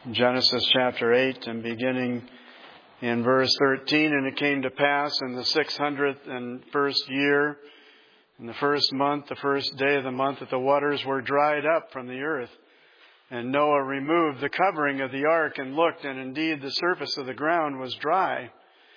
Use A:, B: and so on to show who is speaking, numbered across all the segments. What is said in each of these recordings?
A: Genesis chapter 8 and beginning in verse 13. And it came to pass in the 601st year, in the first month, the first day of the month, that the waters were dried up from the earth. And Noah removed the covering of the ark and looked, and indeed the surface of the ground was dry.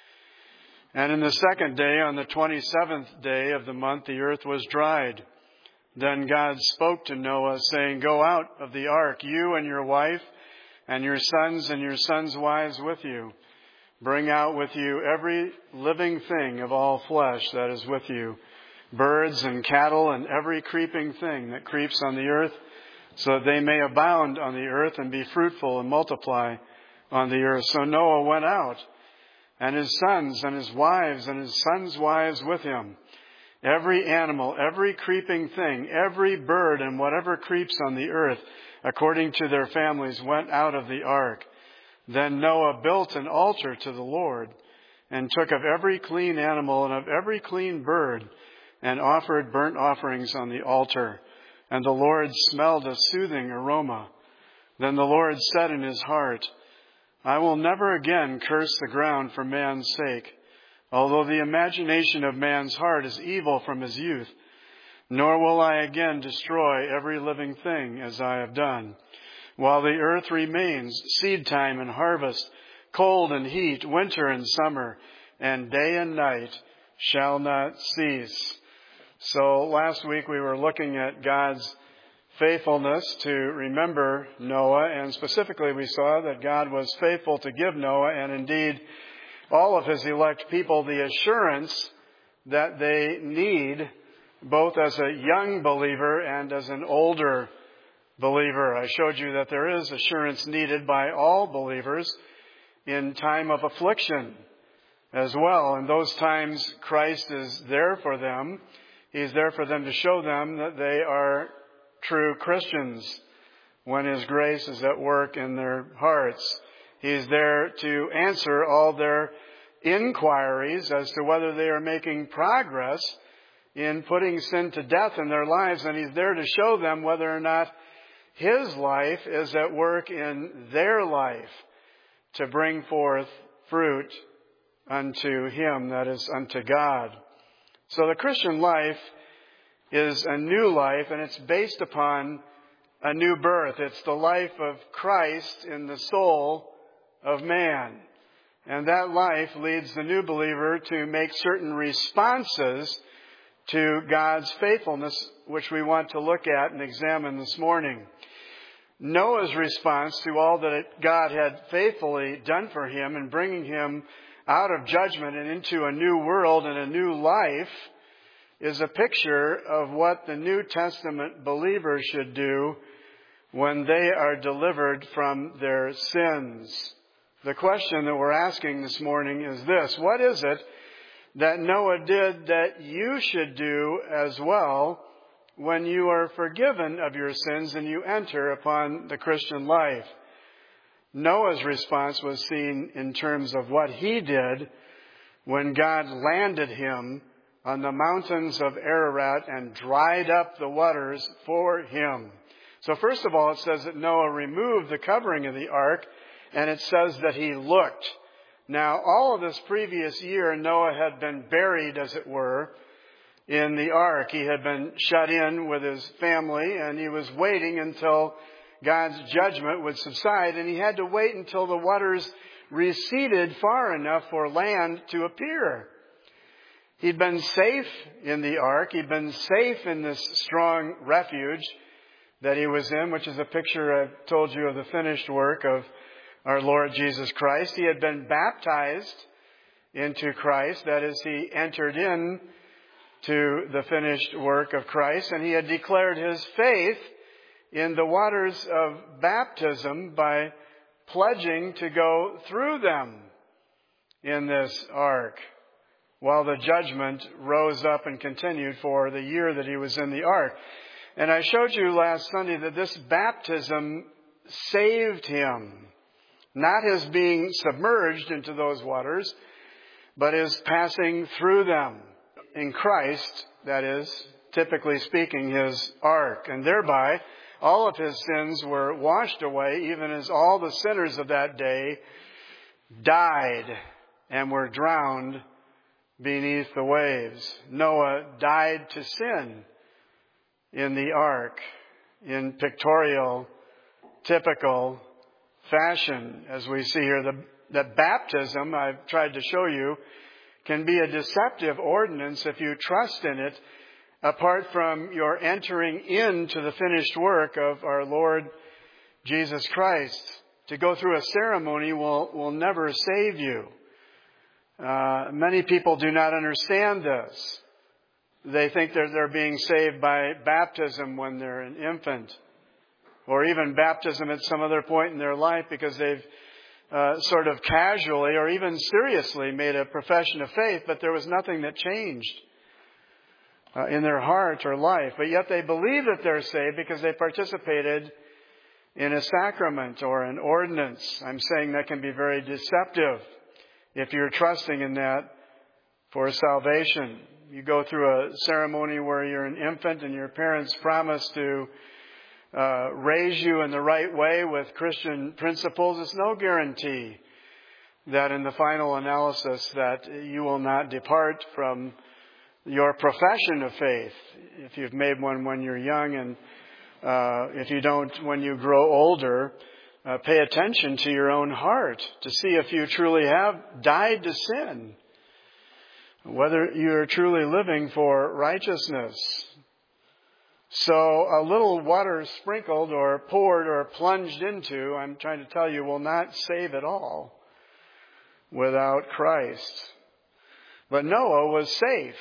A: And in the second day, on the 27th day of the month, the earth was dried. Then God spoke to Noah, saying, "Go out of the ark, you and your wife, and your sons' wives with you. Bring out with you every living thing of all flesh that is with you, birds and cattle and every creeping thing that creeps on the earth, so that they may abound on the earth and be fruitful and multiply on the earth." So Noah went out, and his sons and his wives and his sons' wives with him. Every animal, every creeping thing, every bird and whatever creeps on the earth, according to their families, went out of the ark. Then Noah built an altar to the Lord, and took of every clean animal and of every clean bird, and offered burnt offerings on the altar. And the Lord smelled a soothing aroma. Then the Lord said in his heart, "I will never again curse the ground for man's sake, although the imagination of man's heart is evil from his youth. Nor will I again destroy every living thing as I have done. While the earth remains, seed time and harvest, cold and heat, winter and summer, and day and night shall not cease." So last week we were looking at God's faithfulness to remember Noah, and specifically we saw that God was faithful to give Noah and indeed all of his elect people the assurance that they need, both as a young believer and as an older believer. I showed you that there is assurance needed by all believers in time of affliction as well. In those times, Christ is there for them. He's there for them to show them that they are true Christians when His grace is at work in their hearts. He's there to answer all their inquiries as to whether they are making progress in putting sin to death in their lives, and He's there to show them whether or not His life is at work in their life to bring forth fruit unto Him, that is, unto God. So the Christian life is a new life, and it's based upon a new birth. It's the life of Christ in the soul of man. And that life leads the new believer to make certain responses to God's faithfulness, which we want to look at and examine this morning. Noah's response to all that God had faithfully done for him in bringing him out of judgment and into a new world and a new life is a picture of what the New Testament believers should do when they are delivered from their sins. The question that we're asking this morning is this: what is it that Noah did that you should do as well when you are forgiven of your sins and you enter upon the Christian life? Noah's response was seen in terms of what he did when God landed him on the mountains of Ararat and dried up the waters for him. So first of all, it says that Noah removed the covering of the ark, and it says that he looked. Now, all of this previous year, Noah had been buried, as it were, in the ark. He had been shut in with his family, and he was waiting until God's judgment would subside, and he had to wait until the waters receded far enough for land to appear. He'd been safe in the ark. He'd been safe in this strong refuge that he was in, which is a picture I've told you of the finished work of our Lord Jesus Christ. He had been baptized into Christ. That is, he entered in to the finished work of Christ, and he had declared his faith in the waters of baptism by pledging to go through them in this ark while the judgment rose up and continued for the year that he was in the ark. And I showed you last Sunday that this baptism saved him. Not his being submerged into those waters, but his passing through them in Christ, that is, typically speaking, his ark, and thereby all of his sins were washed away, even as all the sinners of that day died and were drowned beneath the waves. Noah died to sin in the ark in pictorial, typical fashion, as we see here. That baptism, I've tried to show you, can be a deceptive ordinance if you trust in it, apart from your entering into the finished work of our Lord Jesus Christ. To go through a ceremony will never save you. Many people do not understand this. They think that they're being saved by baptism when they're an infant, or even baptism at some other point in their life because they've sort of casually or even seriously made a profession of faith, but there was nothing that changed in their heart or life. But yet they believe that they're saved because they participated in a sacrament or an ordinance. I'm saying that can be very deceptive if you're trusting in that for salvation. You go through a ceremony where you're an infant and your parents promise to raise you in the right way with Christian principles. It's no guarantee that in the final analysis that you will not depart from your profession of faith if you've made one when you're young, and if you don't when you grow older. Pay attention to your own heart to see if you truly have died to sin, whether you're truly living for righteousness. So a little water sprinkled or poured or plunged into, I'm trying to tell you, will not save at all without Christ. But Noah was safe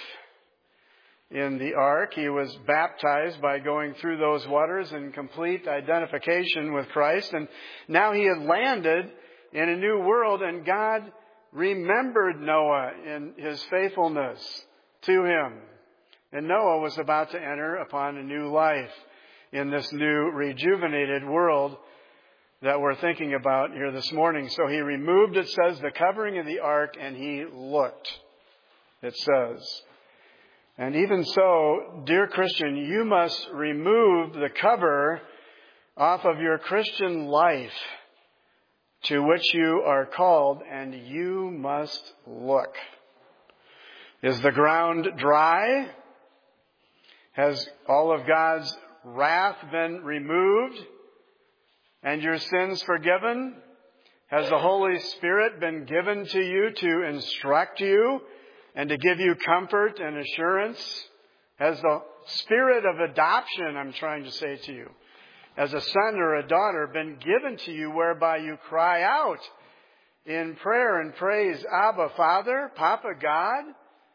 A: in the ark. He was baptized by going through those waters in complete identification with Christ. And now he had landed in a new world, and God remembered Noah in his faithfulness to him. And Noah was about to enter upon a new life in this new rejuvenated world that we're thinking about here this morning. So he removed, it says, the covering of the ark, and he looked, it says. And even so, dear Christian, you must remove the cover off of your Christian life to which you are called, and you must look. Is the ground dry? Has all of God's wrath been removed and your sins forgiven? Has the Holy Spirit been given to you to instruct you and to give you comfort and assurance? Has the spirit of adoption, I'm trying to say to you, as a son or a daughter, been given to you whereby you cry out in prayer and praise, Abba, Father, Papa God?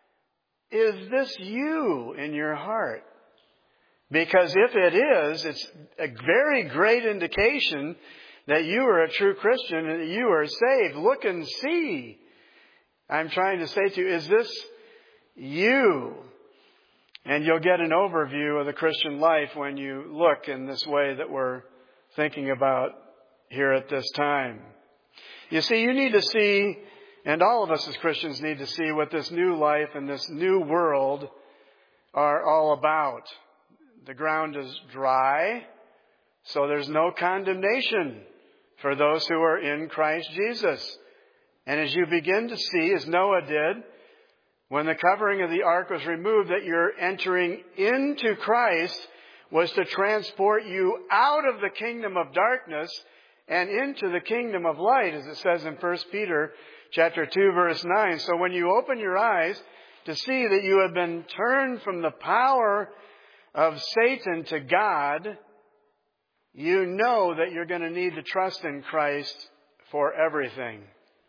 A: Is this you in your heart? Because if it is, it's a very great indication that you are a true Christian and that you are saved. Look and see. I'm trying to say to you, is this you? And you'll get an overview of the Christian life when you look in this way that we're thinking about here at this time. You see, you need to see, and all of us as Christians need to see, what this new life and this new world are all about. The ground is dry, so there's no condemnation for those who are in Christ Jesus. And as you begin to see, as Noah did, when the covering of the ark was removed, that you're entering into Christ was to transport you out of the kingdom of darkness and into the kingdom of light, as it says in 1 Peter chapter 2, verse 9. So when you open your eyes to see that you have been turned from the power of Satan to God, you know that you're going to need to trust in Christ for everything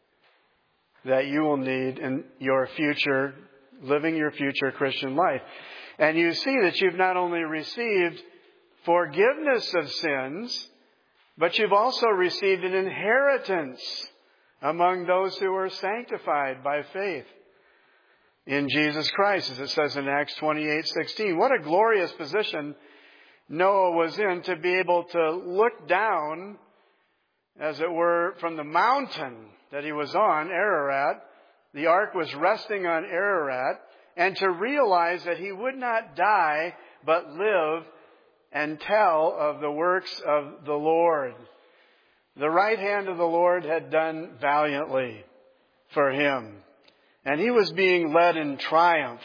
A: that you will need in your future, living your future Christian life. And you see that you've not only received forgiveness of sins, but you've also received an inheritance among those who are sanctified by faith in Jesus Christ, as it says in Acts 28:16. What a glorious position Noah was in to be able to look down, as it were, from the mountain that he was on, Ararat. The ark was resting on Ararat, and to realize that he would not die but live and tell of the works of the Lord. The right hand of the Lord had done valiantly for him. And he was being led in triumph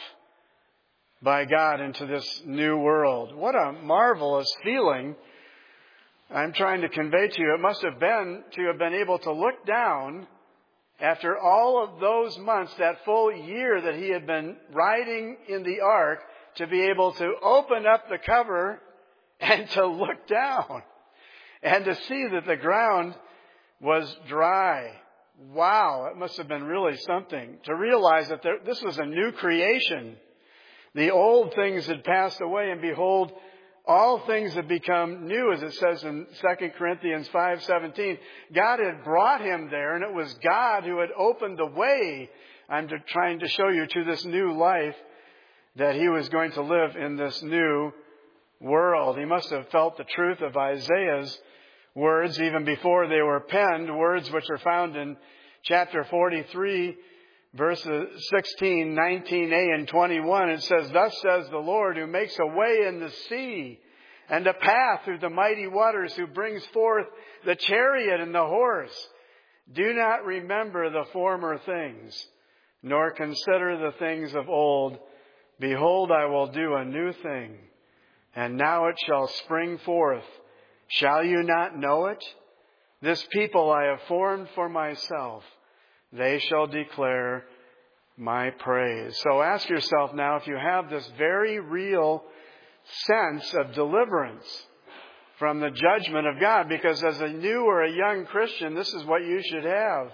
A: by God into this new world. What a marvelous feeling I'm trying to convey to you. It must have been to have been able to look down after all of those months, that full year that he had been riding in the ark, to be able to open up the cover and to look down and to see that the ground was dry. Wow, it must have been really something to realize that this was a new creation. The old things had passed away, and behold, all things have become new, as it says in 2 Corinthians 5:17. God had brought him there, and it was God who had opened the way, I'm trying to show you, to this new life that he was going to live in this new world. He must have felt the truth of Isaiah's words even before they were penned, words which are found in chapter 43, verses 16, 19a, and 21. It says, "Thus says the Lord, who makes a way in the sea and a path through the mighty waters, who brings forth the chariot and the horse. Do not remember the former things, nor consider the things of old. Behold, I will do a new thing, and now it shall spring forth. Shall you not know it? This people I have formed for myself. They shall declare my praise." So ask yourself now if you have this very real sense of deliverance from the judgment of God. Because as a new or a young Christian, this is what you should have.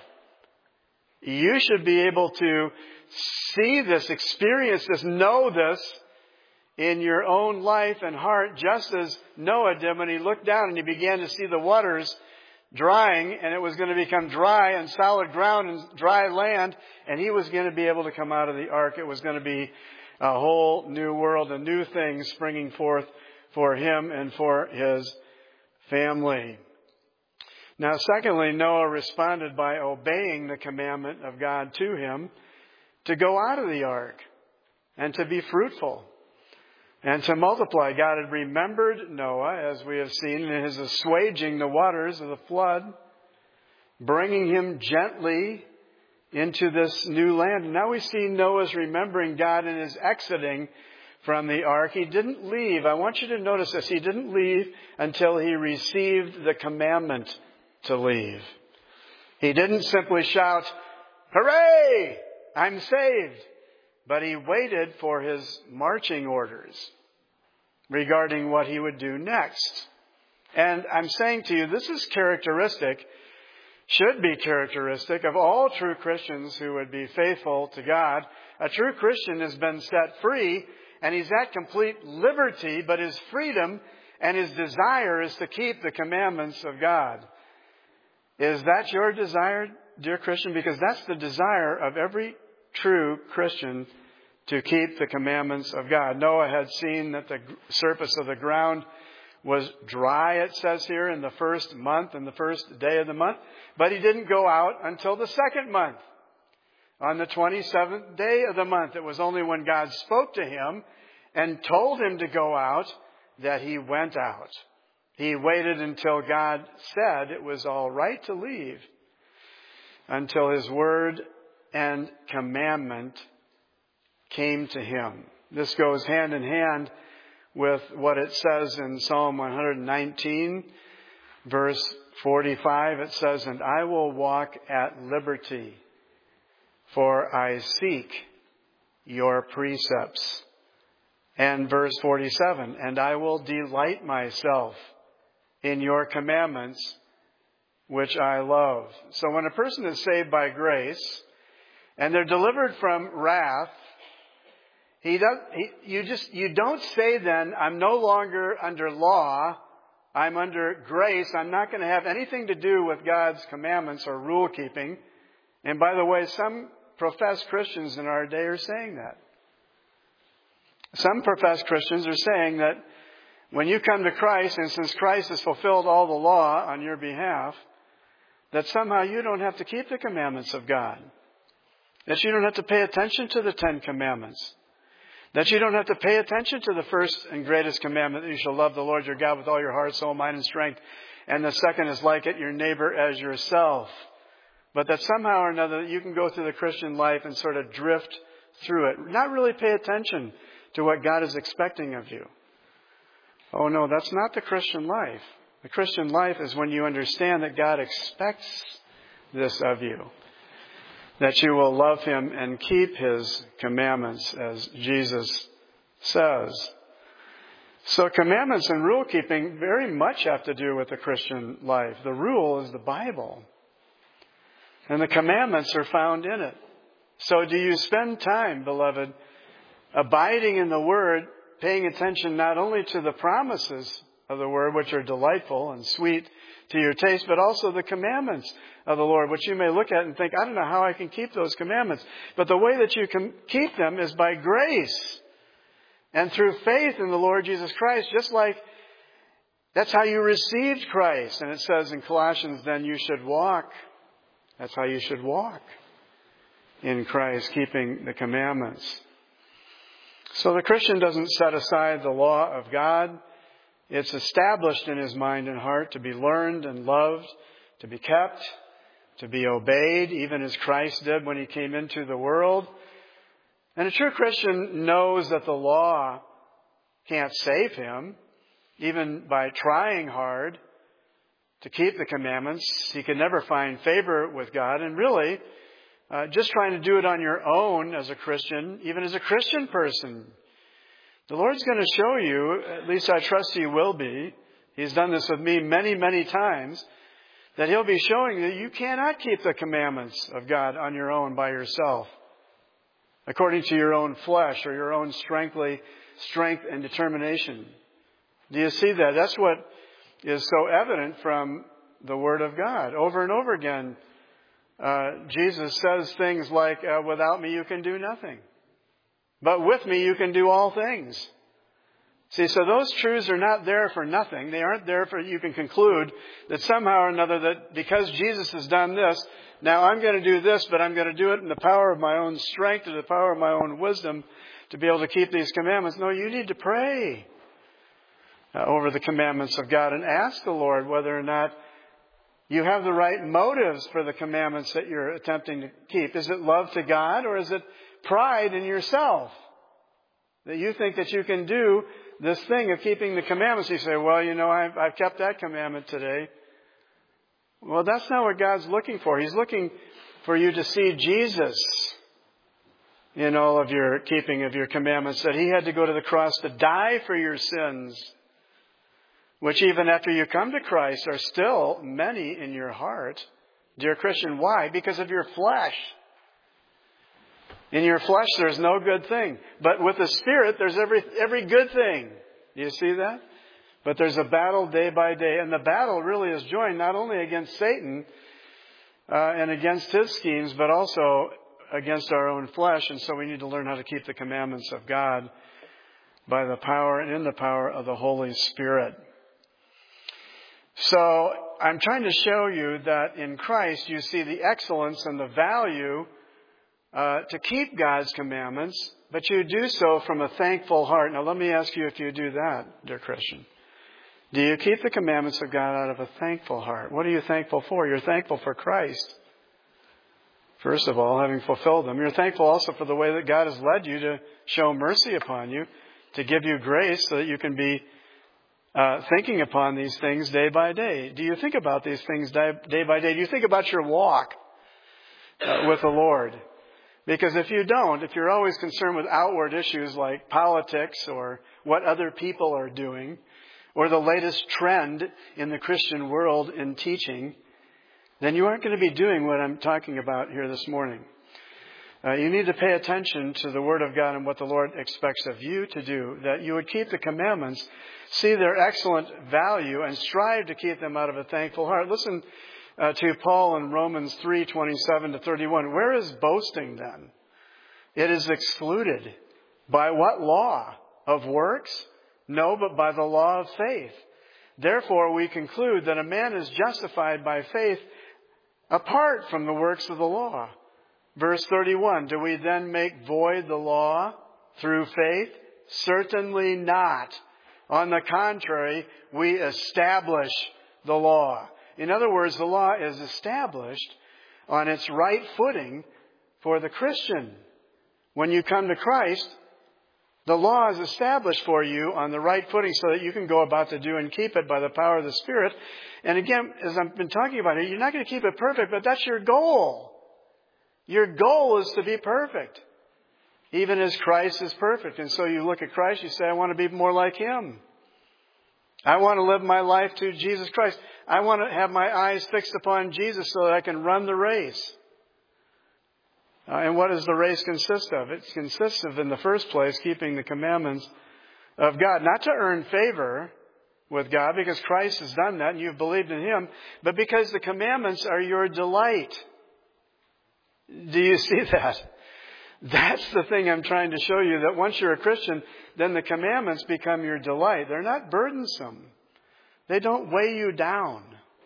A: You should be able to see this, experience this, know this in your own life and heart, just as Noah did when he looked down and he began to see the waters drying, and it was going to become dry and solid ground and dry land, and he was going to be able to come out of the ark. It was going to be a whole new world, a new thing springing forth for him and for his family. Now, secondly, Noah responded by obeying the commandment of God to him to go out of the ark and to be fruitful and to multiply. God had remembered Noah, as we have seen, in his assuaging the waters of the flood, bringing him gently into this new land. And now we see Noah's remembering God in his exiting from the ark. He didn't leave. I want you to notice this. He didn't leave until he received the commandment to leave. He didn't simply shout, "Hooray! I'm saved." But he waited for his marching orders regarding what he would do next. And I'm saying to you, this is characteristic, should be characteristic of all true Christians who would be faithful to God. A true Christian has been set free, and he's at complete liberty, but his freedom and his desire is to keep the commandments of God. Is that your desire, dear Christian? Because that's the desire of every true Christian, to keep the commandments of God. Noah had seen that the surface of the ground was dry, it says here, in the first month and the first day of the month. But he didn't go out until the second month. On the 27th day of the month, it was only when God spoke to him and told him to go out that he went out. He waited until God said it was all right to leave, until his word and commandment came to him. This goes hand in hand with what it says in Psalm 119, verse 45. It says, "And I will walk at liberty, for I seek your precepts." And verse 47, "And I will delight myself in your commandments, which I love." So when a person is saved by grace and they're delivered from wrath, you don't say then, "I'm no longer under law, I'm under grace, I'm not going to have anything to do with God's commandments or rule keeping." And by the way, some professed Christians in our day are saying that. Some professed Christians are saying that when you come to Christ, and since Christ has fulfilled all the law on your behalf, that somehow you don't have to keep the commandments of God. That you don't have to pay attention to the 10 Commandments. That you don't have to pay attention to the first and greatest commandment, that you shall love the Lord your God with all your heart, soul, mind, and strength. And the second is like it, your neighbor as yourself. But that somehow or another you can go through the Christian life and sort of drift through it. Not really pay attention to what God is expecting of you. Oh no, that's not the Christian life. The Christian life is when you understand that God expects this of you. That you will love Him and keep His commandments, as Jesus says. So commandments and rule keeping very much have to do with the Christian life. The rule is the Bible. And the commandments are found in it. So do you spend time, beloved, abiding in the Word, paying attention not only to the promises of the Word, which are delightful and sweet to your taste, but also the commandments of the Lord, which you may look at and think, I don't know how I can keep those commandments. But the way that you can keep them is by grace and through faith in the Lord Jesus Christ, just like that's how you received Christ. And it says in Colossians, then you should walk. That's how you should walk in Christ, keeping the commandments. So the Christian doesn't set aside the law of God. It's established in his mind and heart to be learned and loved, to be kept, to be obeyed, even as Christ did when He came into the world. And a true Christian knows that the law can't save him, even by trying hard to keep the commandments. He can never find favor with God. And really, just trying to do it on your own as a Christian, even as a Christian person, the Lord's going to show you, at least I trust He will be, He's done this with me many, many times, that He'll be showing you that you cannot keep the commandments of God on your own by yourself, according to your own flesh or your own strength and determination. Do you see that? That's what is so evident from the Word of God. Over and over again, Jesus says things like, without me you can do nothing. But with me you can do all things. See, so those truths are not there for nothing. They aren't there for you can conclude that somehow or another that because Jesus has done this, now I'm going to do this, but I'm going to do it in the power of my own strength or the power of my own wisdom to be able to keep these commandments. No, you need to pray over the commandments of God and ask the Lord whether or not you have the right motives for the commandments that you're attempting to keep. Is it love to God or is it pride in yourself? That you think that you can do this thing of keeping the commandments. You say, well, I've kept that commandment today. Well, that's not what God's looking for. He's looking for you to see Jesus in all of your keeping of your commandments, that He had to go to the cross to die for your sins, which even after you come to Christ are still many in your heart. Dear Christian, why? Because of your flesh. In your flesh, there's no good thing. But with the Spirit, there's every good thing. Do you see that? But there's a battle day by day. And the battle really is joined not only against Satan and against his schemes, but also against our own flesh. And so we need to learn how to keep the commandments of God by the power and in the power of the Holy Spirit. So I'm trying to show you that in Christ you see the excellence and the value to keep God's commandments, but you do so from a thankful heart. Now let me ask you if you do that, dear Christian. Do you keep the commandments of God out of a thankful heart? What are you thankful for? You're thankful for Christ. First of all, having fulfilled them. You're thankful also for the way that God has led you to show mercy upon you, to give you grace so that you can be thinking upon these things day by day. Do you think about these things day by day? Do you think about your walk with the Lord? Because if you don't, if you're always concerned with outward issues like politics or what other people are doing or the latest trend in the Christian world in teaching, then you aren't going to be doing what I'm talking about here this morning. You need to pay attention to the Word of God and what the Lord expects of you to do, that you would keep the commandments, see their excellent value, and strive to keep them out of a thankful heart. Listen to Paul in Romans 3:27-31. Where is boasting then? It is excluded. By what law? Of works? No, but by the law of faith. Therefore we conclude that a man is justified by faith apart from the works of the law. Verse 31, do we then make void the law through faith? Certainly not. On the contrary, we establish the law. In other words, the law is established on its right footing for the Christian. When you come to Christ, the law is established for you on the right footing so that you can go about to do and keep it by the power of the Spirit. And again, as I've been talking about it, you're not going to keep it perfect, but that's your goal. Your goal is to be perfect, even as Christ is perfect. And so you look at Christ, you say, I want to be more like Him. I want to live my life to Jesus Christ. I want to have my eyes fixed upon Jesus so that I can run the race. And what does the race consist of? It consists of, in the first place, keeping the commandments of God. Not to earn favor with God, because Christ has done that and you've believed in Him, but because the commandments are your delight. Do you see that? That's the thing I'm trying to show you, that once you're a Christian, then the commandments become your delight. They're not burdensome. They don't weigh you down.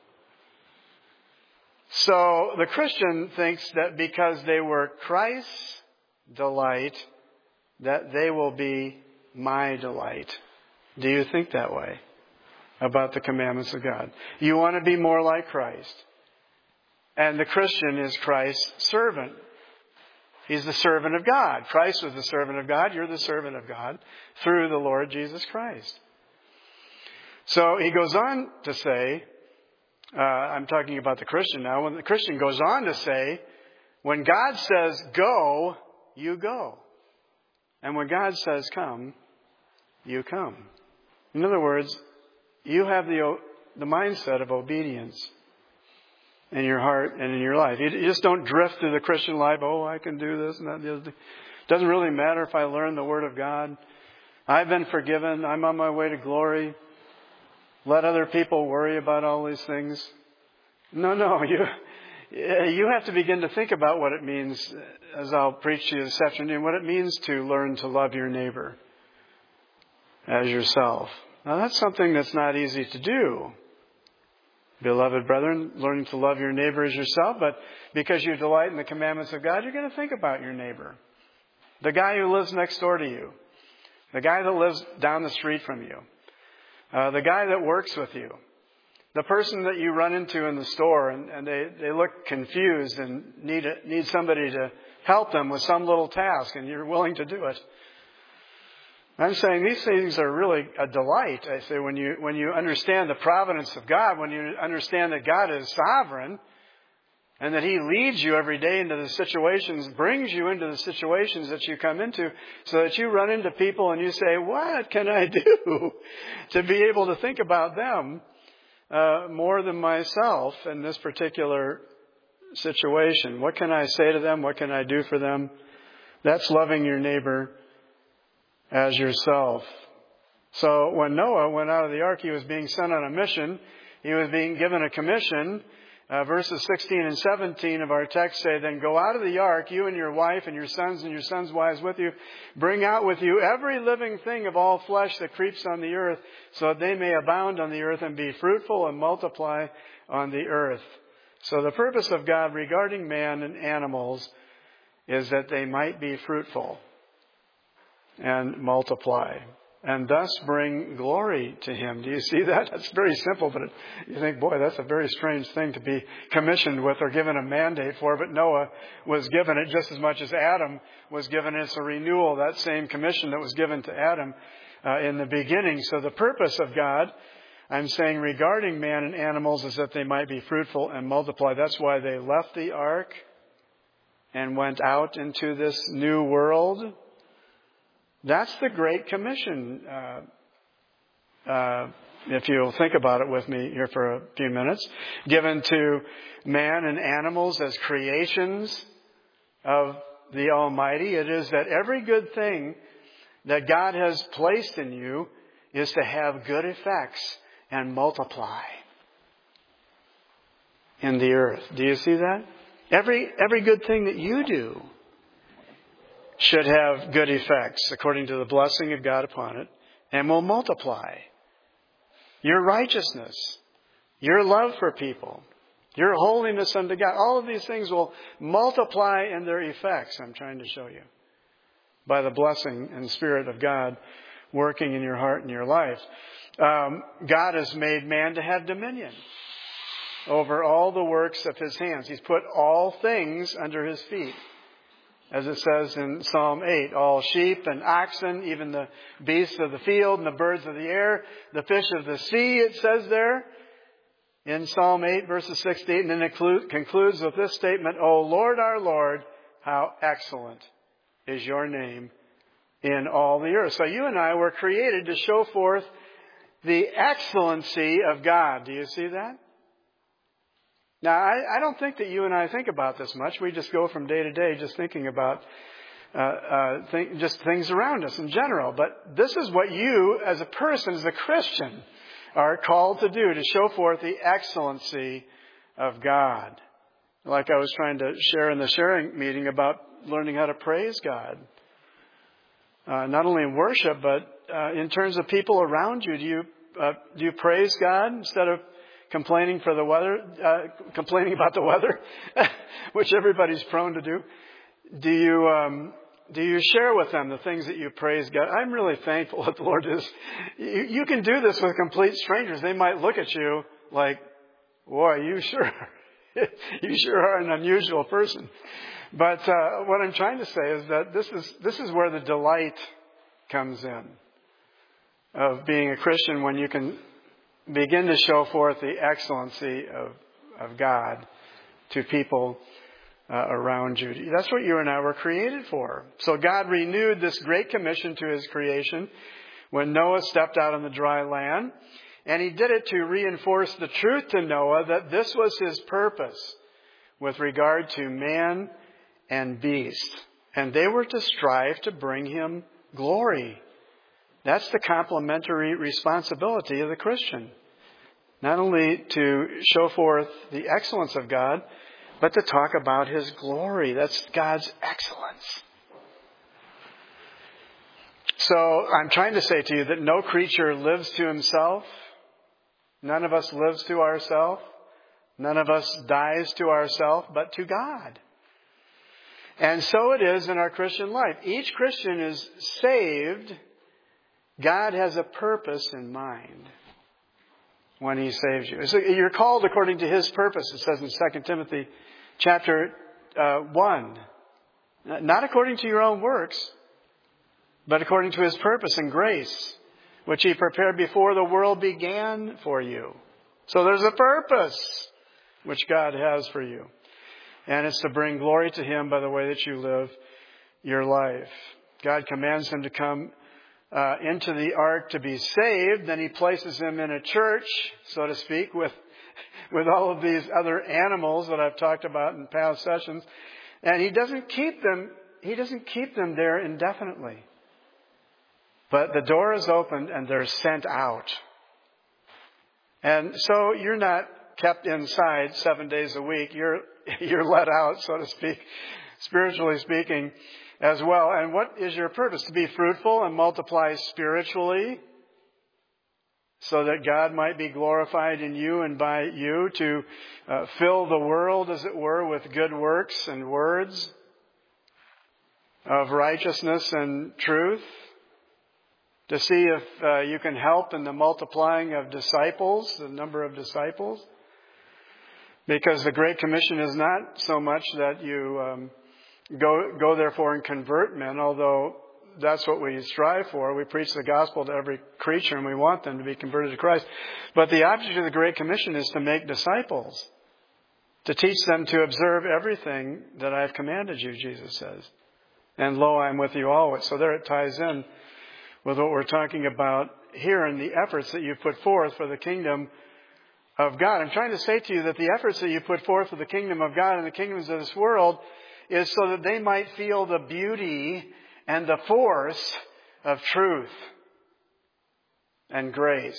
A: So the Christian thinks that because they were Christ's delight, that they will be my delight. Do you think that way about the commandments of God? You want to be more like Christ. And the Christian is Christ's servant. He's the servant of God. Christ was the servant of God. You're the servant of God through the Lord Jesus Christ. So he goes on to say, I'm talking about the Christian now. When the Christian goes on to say, when God says go, you go. And when God says come, you come. In other words, you have the mindset of obedience in your heart and in your life. You just don't drift through the Christian life. Oh, I can do this and that. It doesn't really matter if I learn the Word of God. I've been forgiven. I'm on my way to glory. Let other people worry about all these things. No. You have to begin to think about what it means, as I'll preach to you this afternoon, what it means to learn to love your neighbor as yourself. Now, that's something that's not easy to do. Beloved brethren, learning to love your neighbor as yourself, but because you delight in the commandments of God, you're going to think about your neighbor. The guy who lives next door to you. The guy that lives down the street from you. The guy that works with you. The person that you run into in the store and they look confused and need somebody to help them with some little task and you're willing to do it. I'm saying these things are really a delight. I say when you understand the providence of God, when you understand that God is sovereign and that He leads you every day into the situations, brings you into the situations that you come into, so that you run into people and you say, what can I do to be able to think about them more than myself in this particular situation? What can I say to them? What can I do for them? That's loving your neighbor as yourself. So when Noah went out of the ark, he was being sent on a mission. He was being given a commission. Verses 16 and 17 of our text say, then go out of the ark, you and your wife and your sons' wives with you. Bring out with you every living thing of all flesh that creeps on the earth, so that they may abound on the earth and be fruitful and multiply on the earth. So the purpose of God regarding man and animals is that they might be fruitful and multiply, and thus bring glory to Him. Do you see that? That's very simple, but you think, boy, that's a very strange thing to be commissioned with or given a mandate for. But Noah was given it just as much as Adam was given it. It's a renewal, that same commission that was given to Adam in the beginning. So the purpose of God, I'm saying regarding man and animals, is that they might be fruitful and multiply. That's why they left the ark and went out into this new world. That's the Great Commission, if you'll think about it with me here for a few minutes, given to man and animals as creations of the Almighty. It is that every good thing that God has placed in you is to have good effects and multiply in the earth. Do you see that? Every good thing that you do should have good effects according to the blessing of God upon it, and will multiply. Your righteousness, your love for people, your holiness unto God, all of these things will multiply in their effects, I'm trying to show you. by the blessing and Spirit of God working in your heart and your life. God has made man to have dominion over all the works of his hands. He's put all things under his feet. As it says in Psalm 8, all sheep and oxen, even the beasts of the field and the birds of the air, the fish of the sea, it says there in Psalm 8, verses 6 to 8. And then it concludes with this statement, O Lord, our Lord, how excellent is your name in all the earth. So you and I were created to show forth the excellency of God. Do you see that? Now, I don't think that you and I think about this much. We just go from day to day just thinking about just things around us in general. But this is what you, as a person, as a Christian, are called to do, to show forth the excellency of God. Like I was trying to share in the sharing meeting about learning how to praise God. Not only in worship, but in terms of people around you. Do you praise God instead of complaining for the weather, complaining about the weather, which everybody's prone to do? Do you share with them the things that you praise God? I'm really thankful that the Lord is. You can do this with complete strangers. They might look at you like, boy, you sure are an unusual person. But what I'm trying to say is that this is where the delight comes in of being a Christian, when you can begin to show forth the excellency of God to people around you. That's what you and I were created for. So God renewed this great commission to his creation when Noah stepped out on the dry land. And he did it to reinforce the truth to Noah that this was his purpose with regard to man and beast. And they were to strive to bring him glory. That's the complementary responsibility of the Christian. Not only to show forth the excellence of God, but to talk about his glory. That's God's excellence. So I'm trying to say to you that no creature lives to himself. None of us lives to ourselves. None of us dies to ourselves, but to God. And so it is in our Christian life. Each Christian is saved. God has a purpose in mind when he saves you. So you're called according to his purpose, it says in 2 Timothy chapter 1. Not according to your own works, but according to his purpose and grace, which he prepared before the world began for you. So there's a purpose which God has for you. And it's to bring glory to him by the way that you live your life. God commands him to come into the ark to be saved. Then he places him in a church, so to speak, with all of these other animals that I've talked about in past sessions. And he doesn't keep them there indefinitely. But the door is opened and they're sent out. And so you're not kept inside 7 days a week. You're let out, so to speak, spiritually speaking, as well. And what is your purpose? To be fruitful and multiply spiritually, so that God might be glorified in you and by you, to fill the world, as it were, with good works and words of righteousness and truth, to see if you can help in the multiplying of disciples, the number of disciples. Because the Great Commission is not so much that you go therefore and convert men, although that's what we strive for. We preach the gospel to every creature and we want them to be converted to Christ. But the object of the Great Commission is to make disciples, to teach them to observe everything that I've commanded you, Jesus says. And lo, I'm with you always. So there it ties in with what we're talking about here and the efforts that you put forth for the kingdom of God. I'm trying to say to you that the efforts that you put forth for the kingdom of God and the kingdoms of this world is so that they might feel the beauty and the force of truth and grace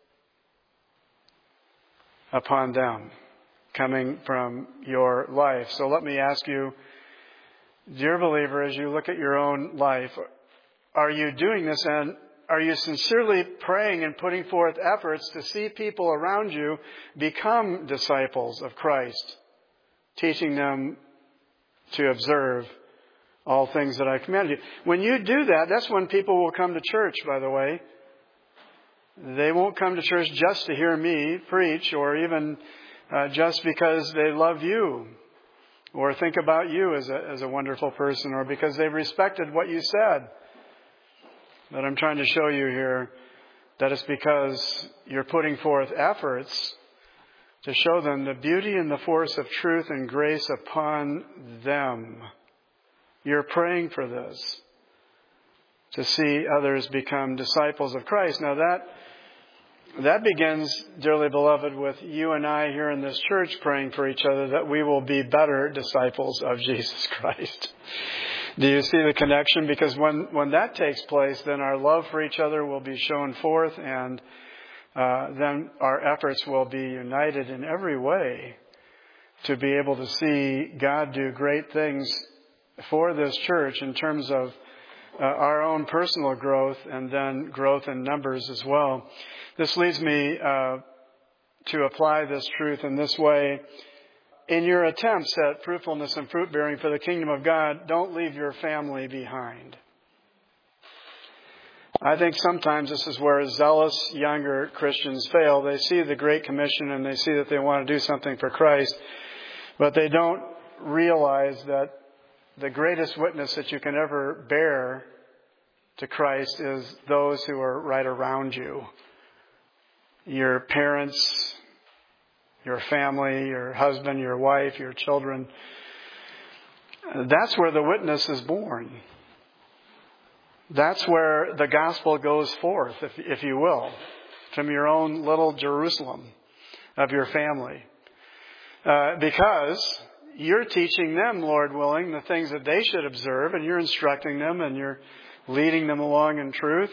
A: upon them coming from your life. So let me ask you, dear believer, as you look at your own life, are you doing this, and are you sincerely praying and putting forth efforts to see people around you become disciples of Christ, teaching them to observe all things that I commanded you. When you do that, that's when people will come to church, by the way. They won't come to church just to hear me preach, or even just because they love you or think about you as a wonderful person, or because they've respected what you said. But I'm trying to show you here that it's because you're putting forth efforts to show them the beauty and the force of truth and grace upon them. You're praying for this, to see others become disciples of Christ. Now that begins, dearly beloved, with you and I here in this church praying for each other that we will be better disciples of Jesus Christ. Do you see the connection? Because when that takes place, then our love for each other will be shown forth, and then our efforts will be united in every way to be able to see God do great things for this church in terms of our own personal growth, and then growth in numbers as well. This leads me to apply this truth in this way. In your attempts at fruitfulness and fruit bearing for the kingdom of God, don't leave your family behind. I think sometimes this is where zealous younger Christians fail. They see the Great Commission and they see that they want to do something for Christ, but they don't realize that the greatest witness that you can ever bear to Christ is those who are right around you. Your parents, your family, your husband, your wife, your children. That's where the witness is born. That's where the gospel goes forth, if you will, from your own little Jerusalem of your family. Because you're teaching them, Lord willing, the things that they should observe, and you're instructing them, and you're leading them along in truth.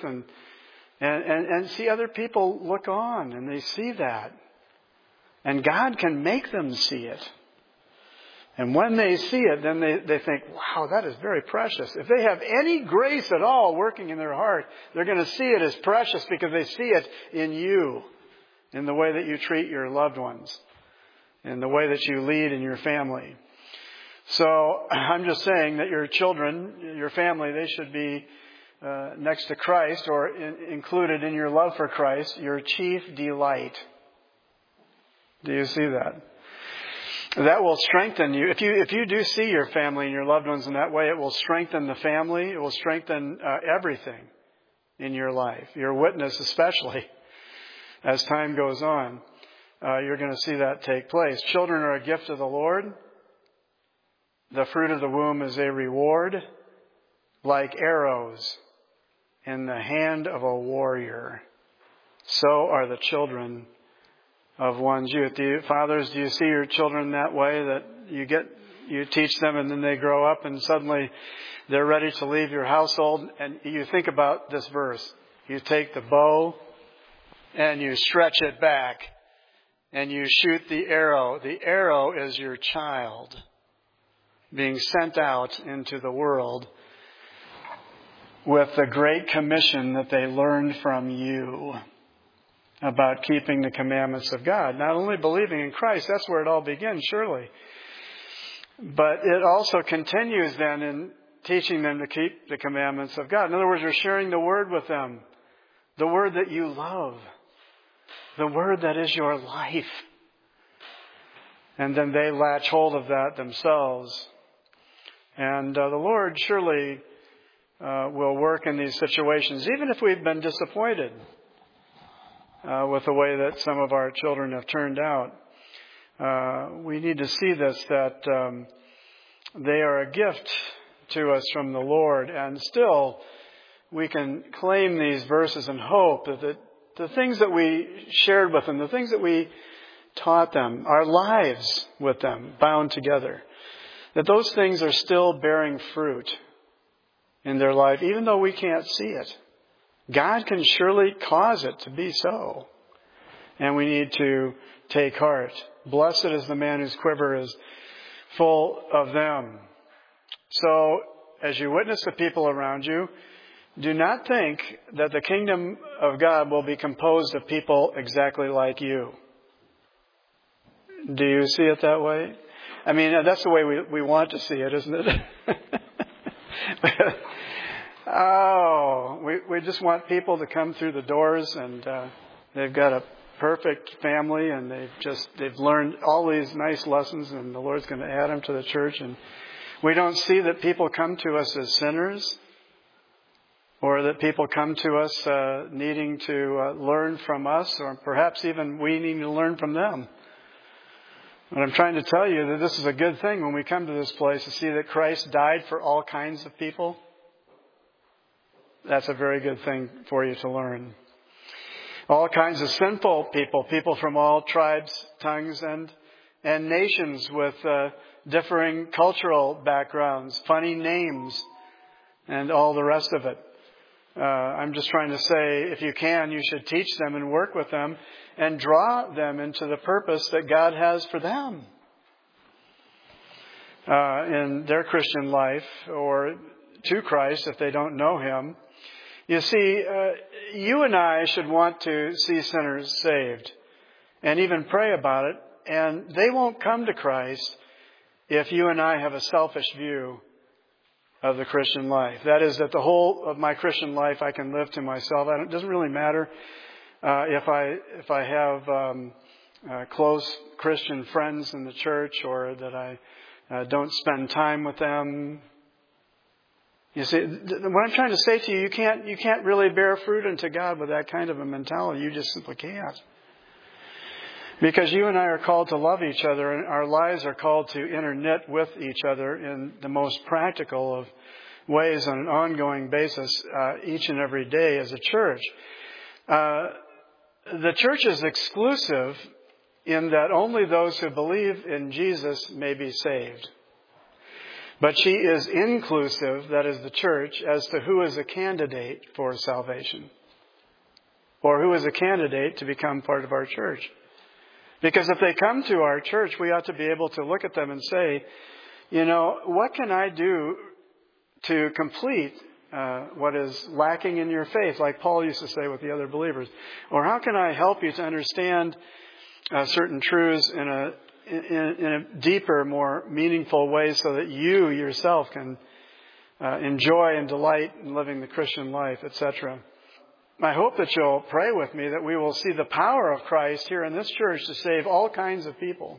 A: And see, other people look on and they see that. And God can make them see it. And when they see it, then they think, wow, that is very precious. If they have any grace at all working in their heart, they're going to see it as precious because they see it in you, in the way that you treat your loved ones, in the way that you lead in your family. So I'm just saying that your children, your family, they should be next to Christ, or included in your love for Christ, your chief delight. Do you see that? That will strengthen you. If you do see your family and your loved ones in that way, it will strengthen the family. It will strengthen everything in your life. Your witness especially. As time goes on, you're going to see that take place. Children are a gift of the Lord. The fruit of the womb is a reward, like arrows in the hand of a warrior. So are the children of one's youth. Fathers, do you see your children that way, that you teach them and then they grow up and suddenly they're ready to leave your household? And you think about this verse. You take the bow and you stretch it back and you shoot the arrow. The arrow is your child being sent out into the world with the great commission that they learned from you about keeping the commandments of God. Not only believing in Christ, that's where it all begins, surely. But it also continues then in teaching them to keep the commandments of God. In other words, you're sharing the word with them. The word that you love. The word that is your life. And then they latch hold of that themselves. And the Lord surely will work in these situations, even if we've been disappointed with the way that some of our children have turned out. We need to see this, that they are a gift to us from the Lord. And still, we can claim these verses and hope that the things that we shared with them, the things that we taught them, our lives with them bound together, that those things are still bearing fruit in their life, even though we can't see it. God can surely cause it to be so. And we need to take heart. Blessed is the man whose quiver is full of them. So, as you witness the people around you, do not think that the kingdom of God will be composed of people exactly like you. Do you see it that way? I mean, that's the way we want to see it, isn't it? We just want people to come through the doors, and they've got a perfect family, and they've learned all these nice lessons, and the Lord's going to add them to the church. And we don't see that people come to us as sinners, or that people come to us needing to learn from us, or perhaps even we need to learn from them. But I'm trying to tell you that this is a good thing when we come to this place to see that Christ died for all kinds of people. That's a very good thing for you to learn. All kinds of sinful people from all tribes, tongues, and nations with differing cultural backgrounds, funny names, and all the rest of it. I'm just trying to say, if you can, you should teach them and work with them and draw them into the purpose that God has for them in their Christian life, or to Christ if they don't know Him. You see, you and I should want to see sinners saved and even pray about it, and they won't come to Christ if you and I have a selfish view of the Christian life. That is, that the whole of my Christian life I can live to myself. It doesn't really matter if I have close Christian friends in the church, or that I don't spend time with them. You see, what I'm trying to say to you, you can't really bear fruit unto God with that kind of a mentality. You just simply can't. Because you and I are called to love each other, and our lives are called to interknit with each other in the most practical of ways on an ongoing basis each and every day as a church. The church is exclusive in that only those who believe in Jesus may be saved. But she is inclusive, that is the church, as to who is a candidate for salvation, or who is a candidate to become part of our church. Because if they come to our church, we ought to be able to look at them and say, what can I do to complete what is lacking in your faith, like Paul used to say with the other believers? Or how can I help you to understand certain truths in a deeper, more meaningful way, so that you yourself can enjoy and delight in living the Christian life, etc. I hope that you'll pray with me that we will see the power of Christ here in this church to save all kinds of people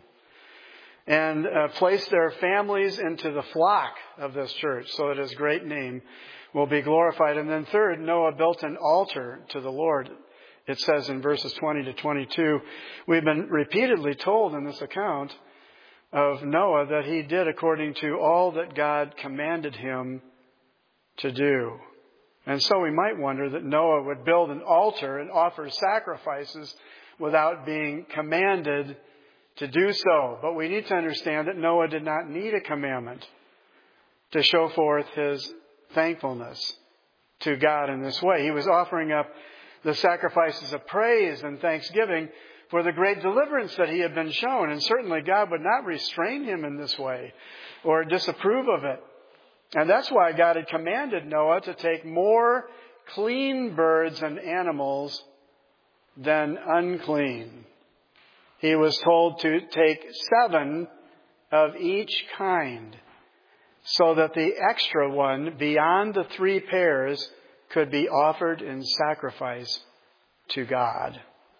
A: and place their families into the flock of this church so that His great name will be glorified. And then third, Noah built an altar to the Lord. It says in verses 20 to 22, we've been repeatedly told in this account of Noah that he did according to all that God commanded him to do. And so we might wonder that Noah would build an altar and offer sacrifices without being commanded to do so. But we need to understand that Noah did not need a commandment to show forth his thankfulness to God in this way. He was offering up the sacrifices of praise and thanksgiving for the great deliverance that he had been shown. And certainly God would not restrain him in this way or disapprove of it. And that's why God had commanded Noah to take more clean birds and animals than unclean. He was told to take 7 of each kind, so that the extra one beyond the 3 pairs could be offered in sacrifice to God.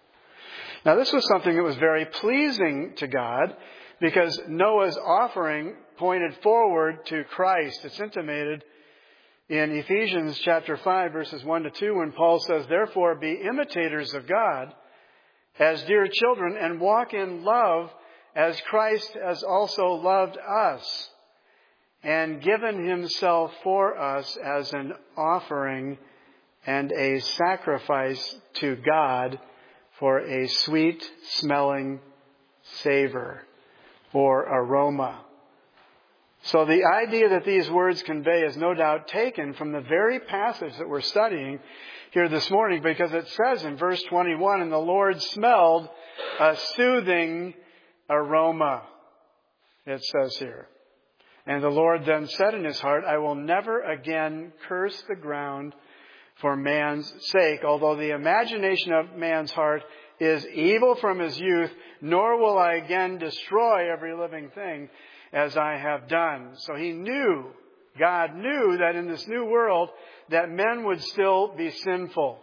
A: Now, this was something that was very pleasing to God, because Noah's offering pointed forward to Christ. It's intimated in Ephesians chapter 5, verses 1 to 2, when Paul says, "Therefore be imitators of God as dear children, and walk in love as Christ has also loved us, and given Himself for us as an offering and a sacrifice to God for a sweet-smelling savor," or aroma. So the idea that these words convey is no doubt taken from the very passage that we're studying here this morning, because it says in verse 21, "And the Lord smelled a soothing aroma," it says here. "And the Lord then said in His heart, I will never again curse the ground for man's sake, although the imagination of man's heart is evil from his youth, nor will I again destroy every living thing as I have done." So he knew God knew that in this new world that men would still be sinful.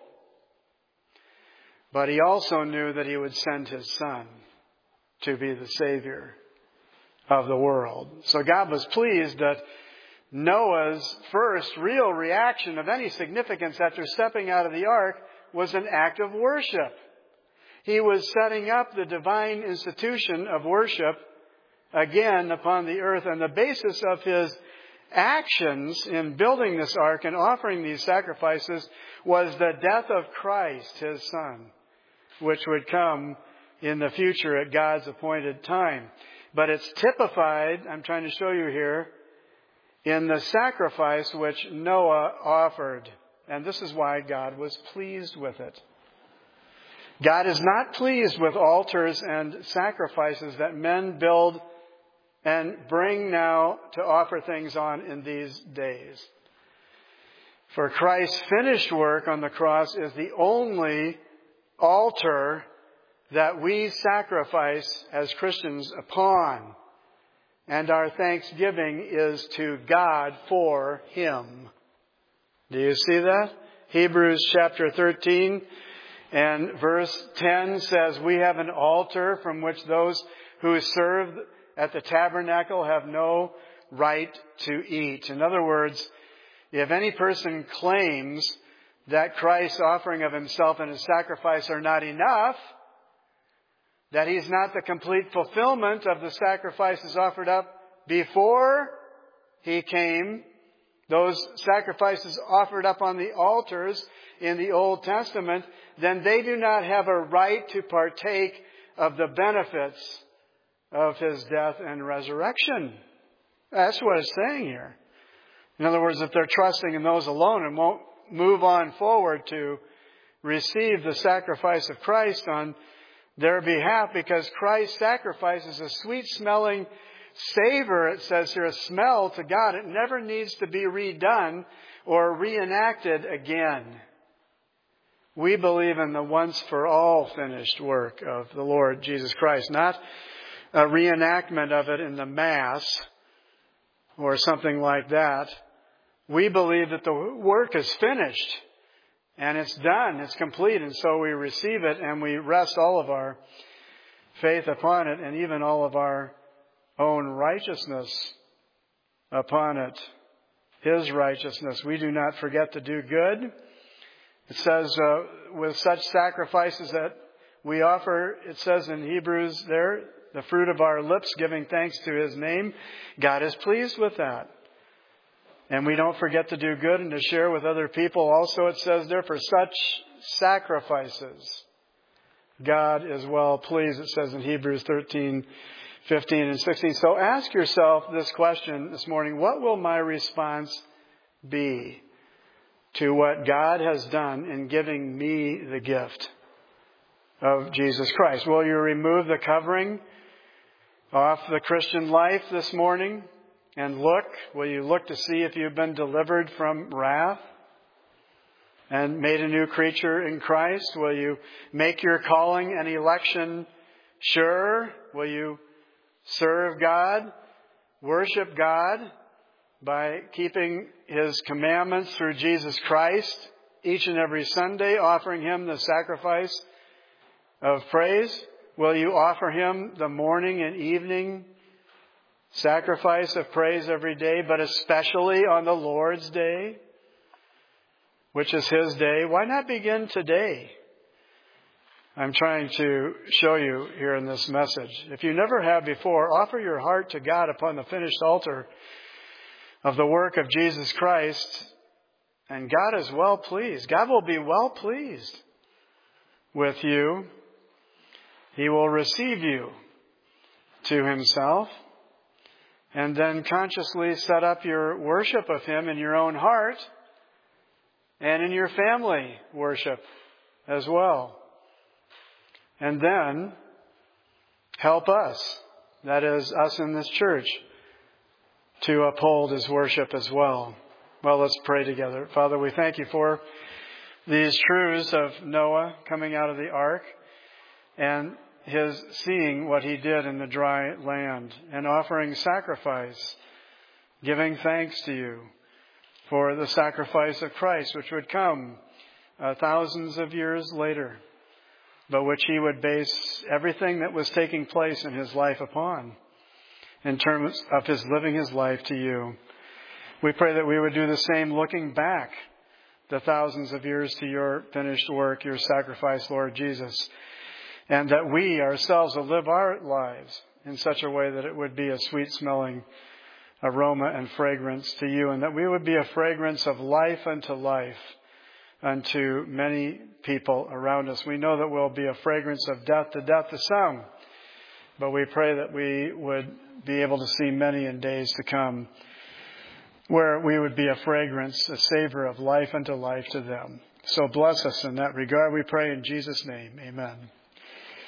A: But He also knew that He would send His Son to be the Savior of the world. So God was pleased that Noah's first real reaction of any significance after stepping out of the ark was an act of worship. He was setting up the divine institution of worship again upon the earth. And the basis of his actions in building this ark and offering these sacrifices was the death of Christ, His Son, which would come in the future at God's appointed time. But it's typified, I'm trying to show you here, in the sacrifice which Noah offered. And this is why God was pleased with it. God is not pleased with altars and sacrifices that men build and bring now to offer things on in these days. For Christ's finished work on the cross is the only altar that we sacrifice as Christians upon. And our thanksgiving is to God for Him. Do you see that? Hebrews chapter 13 and verse 10 says, we have an altar from which those who serve at the tabernacle have no right to eat. In other words, if any person claims that Christ's offering of Himself and His sacrifice are not enough, that He's not the complete fulfillment of the sacrifices offered up before He came, those sacrifices offered up on the altars in the Old Testament, then they do not have a right to partake of the benefits of His death and resurrection. That's what it's saying here. In other words, if they're trusting in those alone and won't move on forward to receive the sacrifice of Christ on their behalf, because Christ's sacrifice is a sweet-smelling savor, it says here, a smell to God. It never needs to be redone or reenacted again. We believe in the once-for-all finished work of the Lord Jesus Christ, not a reenactment of it in the Mass or something like that. We believe that the work is finished and it's done, it's complete, and so we receive it and we rest all of our faith upon it and even all of our own righteousness upon it. His righteousness. We do not forget to do good. It says, with such sacrifices that we offer, it says in Hebrews there, the fruit of our lips giving thanks to His name. God is pleased with that. And we don't forget to do good and to share with other people. Also, it says there, for such sacrifices, God is well pleased. It says in Hebrews 13, 15 and 16. So ask yourself this question this morning. What will my response be to what God has done in giving me the gift of Jesus Christ? Will you remove the covering off the Christian life this morning and look? Will you look to see if you've been delivered from wrath and made a new creature in Christ? Will you make your calling and election sure? Will you serve God, worship God by keeping His commandments through Jesus Christ each and every Sunday, offering Him the sacrifice of praise? Will you offer Him the morning and evening sacrifice of praise every day, but especially on the Lord's Day, which is His day? Why not begin today? I'm trying to show you here in this message. If you never have before, offer your heart to God upon the finished altar of the work of Jesus Christ, and God is well pleased. God will be well pleased with you. He will receive you to Himself, and then consciously set up your worship of Him in your own heart and in your family worship as well. And then help us, that is us in this church, to uphold His worship as well. Well, let's pray together. Father, we thank You for these truths of Noah coming out of the ark and his seeing what he did in the dry land and offering sacrifice giving thanks to you for the sacrifice of Christ, which would come thousands of years later, but which he would base everything that was taking place in his life upon in terms of his living his life to you. We pray that we would do the same, looking back the thousands of years to your finished work, your sacrifice, Lord Jesus, and that we ourselves will live our lives in such a way that it would be a sweet-smelling aroma and fragrance to you, and that we would be a fragrance of life unto many people around us. We know that we'll be a fragrance of death to some, but we pray that we would be able to see many in days to come, where we would be a fragrance, a savor of life unto life to them. So bless us in that regard, we pray in Jesus' name. Amen.